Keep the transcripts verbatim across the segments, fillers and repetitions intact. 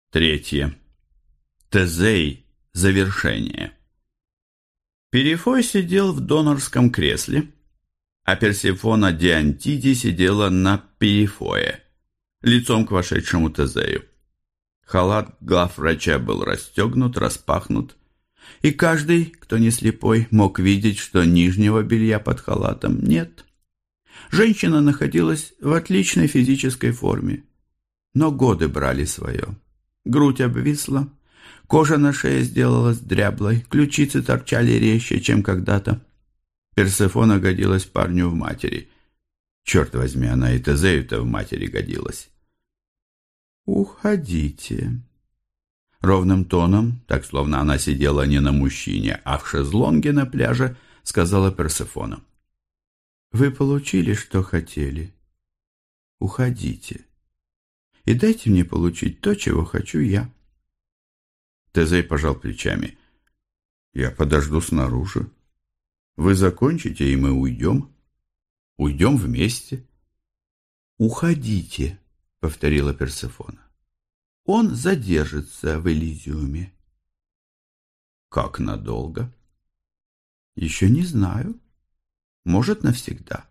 Третье. Тезей. Завершение. Перифой сидел в донорском кресле, а Персефона Диантиди сидела на Перифое, лицом к вошедшему Тезею. Халат главврача был расстегнут, распахнут, и каждый, кто не слепой, мог видеть, что нижнего белья под халатом нет. Женщина находилась в отличной физической форме, но годы брали свое. Грудь обвисла, кожа на шее сделалась дряблой, ключицы торчали резче, чем когда-то. Персефона годилась парню в матери. Черт возьми, она и Тезею-то в матери годилась. «Уходите», — ровным тоном, так словно она сидела не на мужчине, а в шезлонге на пляже, сказала Персефона. «Вы получили, что хотели. Уходите. И дайте мне получить то, чего хочу я». Тезей пожал плечами. «Я подожду снаружи. Вы закончите, и мы уйдем. Уйдем вместе». «Уходите», — повторила Персефона. «Он задержится в Элизиуме». «Как надолго?» «Еще не знаю. Может, навсегда».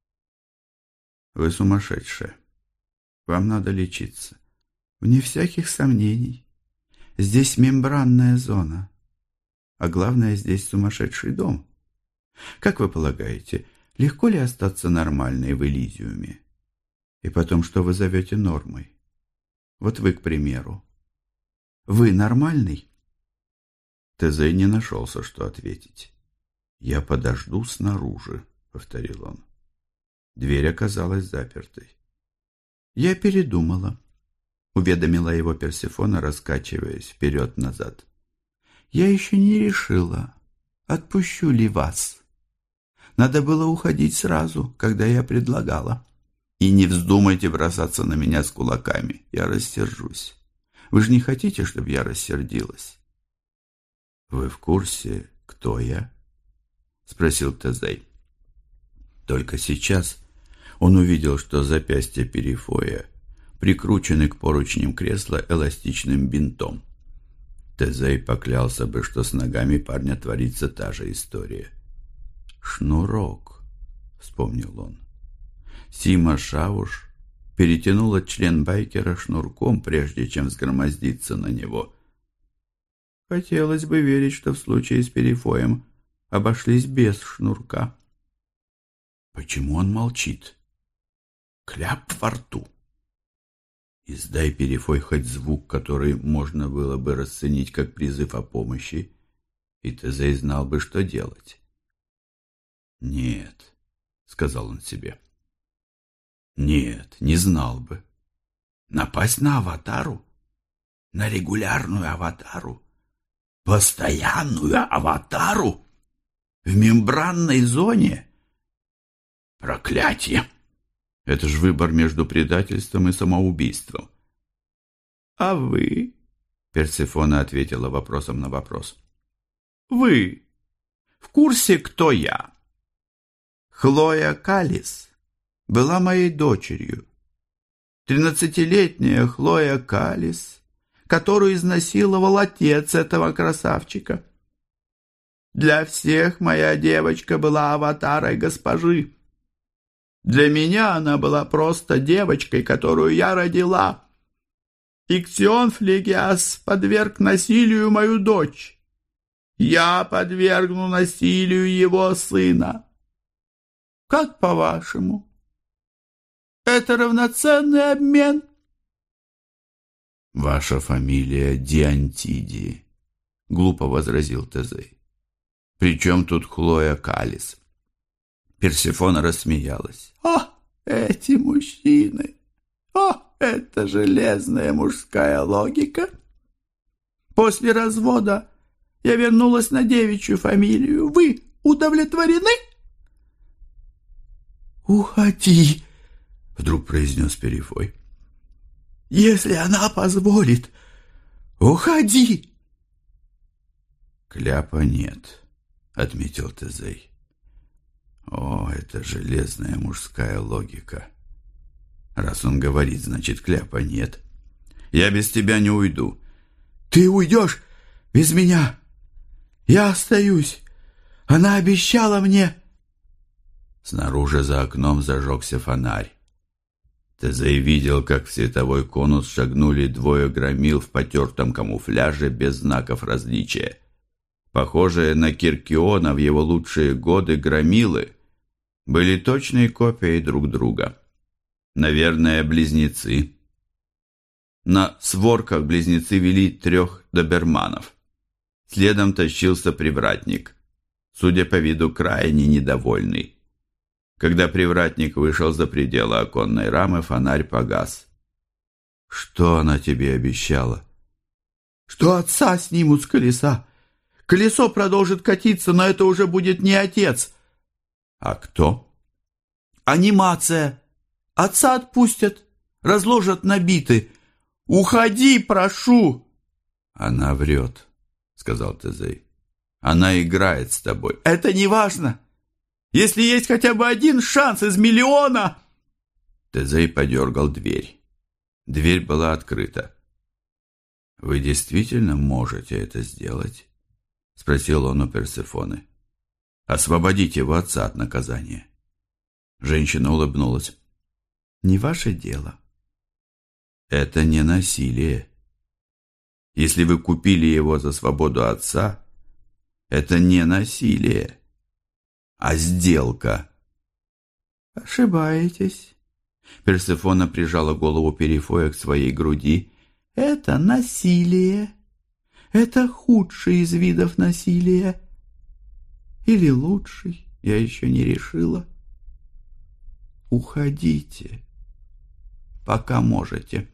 «Вы сумасшедшая. Вам надо лечиться. Вне всяких сомнений. Здесь мембранная зона. А главное, здесь сумасшедший дом. Как вы полагаете, легко ли остаться нормальной в Элизиуме? И потом, что вы зовете нормой? Вот вы, к примеру. Вы нормальный?» Тезей не нашелся, что ответить. «Я подожду снаружи», — повторил он. Дверь оказалась запертой. «Я передумала», — уведомила его Персефона, раскачиваясь вперед-назад. «Я еще не решила, отпущу ли вас. Надо было уходить сразу, когда я предлагала. И не вздумайте бросаться на меня с кулаками, я рассержусь. Вы же не хотите, чтобы я рассердилась?» «Вы в курсе, кто я?» — спросил Тезей. Только сейчас он увидел, что запястья Перифоя прикручены к поручням кресла эластичным бинтом. Тезей поклялся бы, что с ногами парня творится та же история. «Шнурок», — вспомнил он. Сима Шауш перетянула член байкера шнурком, прежде чем взгромоздиться на него. Хотелось бы верить, что в случае с Перифоем обошлись без шнурка. Почему он молчит? Кляп во рту. Издай, Перифой, хоть звук, который можно было бы расценить как призыв о помощи, и Тезей знал бы, что делать. «Нет», — сказал он себе. «Нет, не знал бы. Напасть на аватару? На регулярную аватару? Постоянную аватару? В мембранной зоне? Проклятие! Это ж выбор между предательством и самоубийством». «А вы?» — Персефона ответила вопросом на вопрос. «Вы в курсе, кто я?» «Хлоя Калис была моей дочерью. Тринадцатилетняя Хлоя Калис, которую изнасиловал отец этого красавчика. Для всех моя девочка была аватарой госпожи. Для меня она была просто девочкой, которую я родила. Иксион Флегиас подверг насилию мою дочь. Я подвергну насилию его сына. Как по-вашему? Это равноценный обмен?» «Ваша фамилия Диантиди», — глупо возразил Тезей. «При чем тут Хлоя Калис?» Персефона рассмеялась. «О, эти мужчины! О, это железная мужская логика! После развода я вернулась на девичью фамилию. Вы удовлетворены?» «Уходи!» — вдруг произнес Перифой. «Если она позволит, уходи!» «Кляпа нет», — отметил Тезей. «О, это железная мужская логика. Раз он говорит, значит, кляпа нет. Я без тебя не уйду». «Ты уйдешь без меня? Я остаюсь. Она обещала мне...» Снаружи за окном зажегся фонарь. Тезей видел, как в световой конус шагнули двое громил в потертом камуфляже без знаков различия. Похожие на Киркиона в его лучшие годы громилы были точной копией друг друга. Наверное, близнецы. На сворках близнецы вели трех доберманов. Следом тащился привратник, судя по виду, крайне недовольный. Когда привратник вышел за пределы оконной рамы, фонарь погас. «Что она тебе обещала?» «Что отца снимут с колеса. Колесо продолжит катиться, но это уже будет не отец». «А кто?» «Анимация. Отца отпустят, разложат на биты. Уходи, прошу!» «Она врет», — сказал Тезей. «Она играет с тобой». «Это не важно. Если есть хотя бы один шанс из миллиона...» Тезей подергал дверь. Дверь была открыта. «Вы действительно можете это сделать?» — спросил он у Персефоны. «Освободите его отца от наказания». Женщина улыбнулась. «Не ваше дело». «Это не насилие. Если вы купили его за свободу отца, это не насилие, а сделка». «Ошибаетесь». Персефона прижала голову Перифоя к своей груди. «Это насилие. Это худший из видов насилия. Или лучший, я еще не решила. Уходите, пока можете».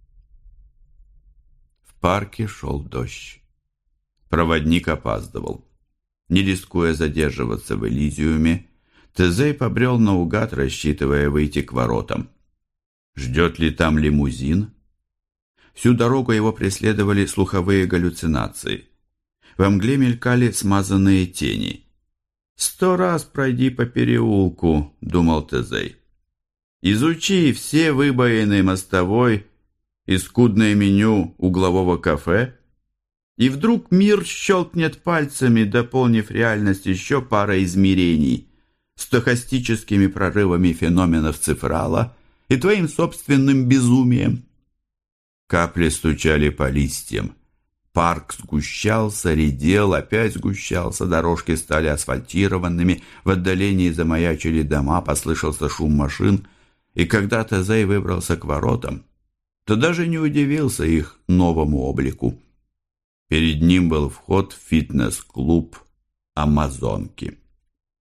В парке шел дождь. Проводник опаздывал. Не рискуя задерживаться в Элизиуме, Тезей побрел наугад, рассчитывая выйти к воротам. Ждет ли там лимузин? Всю дорогу его преследовали слуховые галлюцинации. Во мгле мелькали смазанные тени. «Сто раз пройди по переулку», — думал Тезей. «Изучи все выбоины мостовой и скудное меню углового кафе, и вдруг мир щелкнет пальцами, дополнив реальность еще парой измерений, стохастическими прорывами феноменов цифрала и твоим собственным безумием». Капли стучали по листьям. Парк сгущался, редел, опять сгущался, дорожки стали асфальтированными, в отдалении замаячили дома, послышался шум машин, и когда Тезей выбрался к воротам, то даже не удивился их новому облику. Перед ним был вход в фитнес-клуб «Амазонки».